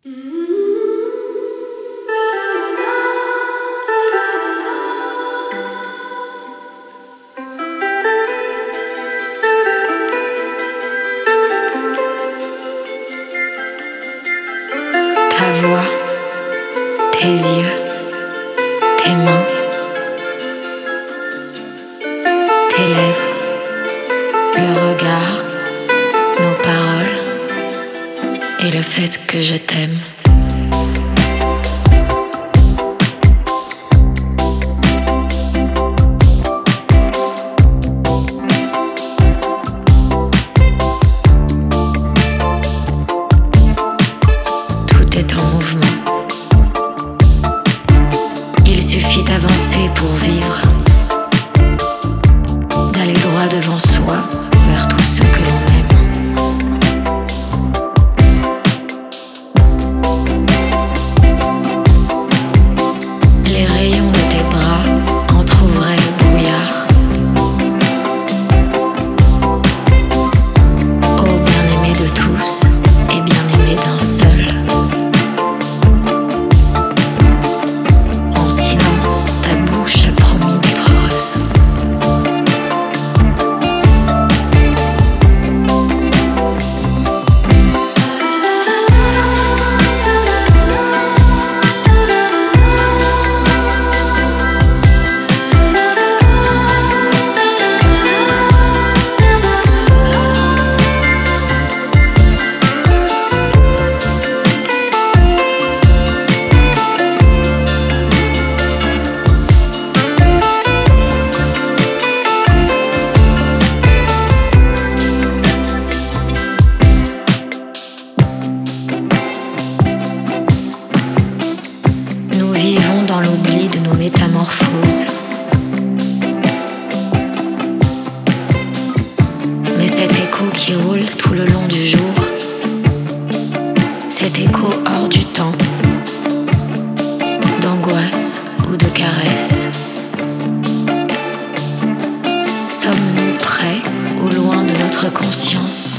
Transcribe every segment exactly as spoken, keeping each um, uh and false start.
Ta voix, tes yeux, tes mains, tes lèvres, le regard, nos paroles et le fait que je t'aime. Tout est en mouvement. Il suffit d'avancer pour vivre, d'aller droit devant soi vers tout ce que l'on aime. Les rayons de tes bras entr'ouvraient le brouillard. Ô bien-aimé de tous et bien-aimé d'un seul. En silence, ta bouche a promis d'être heureuse. Nous vivons dans l'oubli de nos métamorphoses. Mais cet écho qui roule tout le long du jour, cet écho hors du temps, d'angoisse ou de caresse, sommes-nous près ou loin de notre conscience?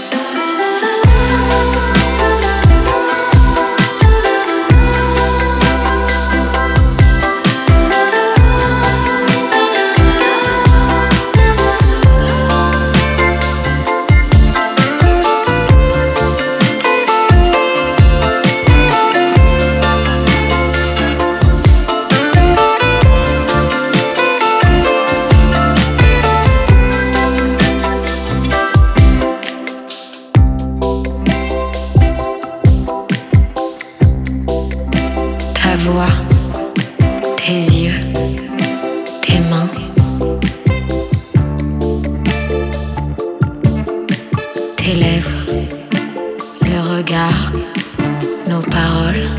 Ta voix, tes yeux, tes mains, tes lèvres, le regard, nos paroles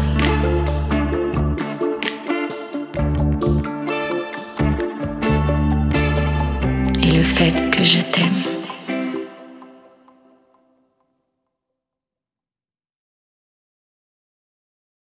et le fait que je t'aime.